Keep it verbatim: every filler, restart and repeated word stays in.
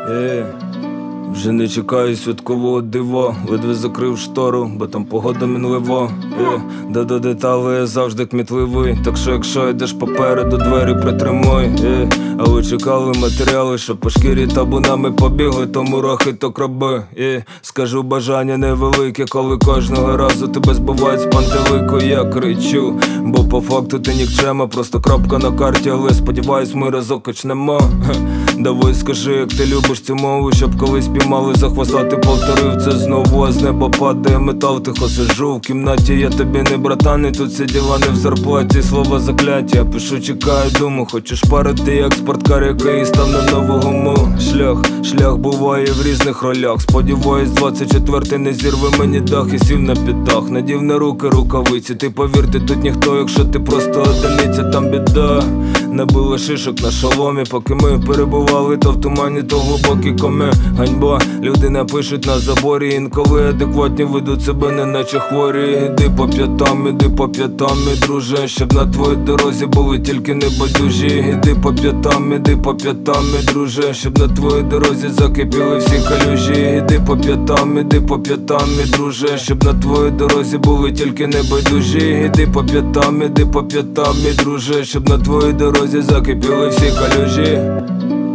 Е, вже не чекаю святкового дива, ледве закрив штору, бо там погода мінлива. Е, да до деталей я завжди кмітливий, так що якщо йдеш попереду, двері притримуй. Е, а ви чекали матеріали, що по шкірі табунами побігли, то мурахи, то краби. Е, скажу бажання невелике, коли кожного разу тебе збивають з пантелику. Я кричу, бо по факту ти нікчема, просто крапка на карті, але сподіваюсь ми разок качнемо. Давай скажи, як ти любиш цю мову, щоб колись піймали за хвоста, ти повторив це знову. А з неба падає метал, тихо сижу в кімнаті. Я тобі не братан, і тут всі діла не в зарплаті. Слова закляття, пишу, чекаю, думаю, хочеш парити, як спорткар, який став на нового му. Шлях, шлях буває в різних ролях. Сподіваюсь, двадцять четвертий не зірве мені дах і сів на піддах. Надів на руки рукавиці, ти повірте, тут ніхто, якщо ти просто одиниця, там біда. Набили шишок на шоломі, поки ми перебували то в тумані, то глибокі коми. Ганьба, люди напишуть на заборі, інколи адекватні ведуть себе, не наче хворі. Іди по п'ятам, іди по п'ятам, мій друже, щоб на твоїй дорозі були тільки небайдужі. Іди по п'ятам, іди по п'ятам, мій друже, щоб на твоїй дорозі закипіли всі калюжі. Іди по п'ятам, іди по п'ятам, мій друже, щоб на твоїй дорозі були тільки небайдужі. Іди по п'ятам, іди по п'ятам, мій друже, щоб на твоїй дорозі закипіли всі калюжі.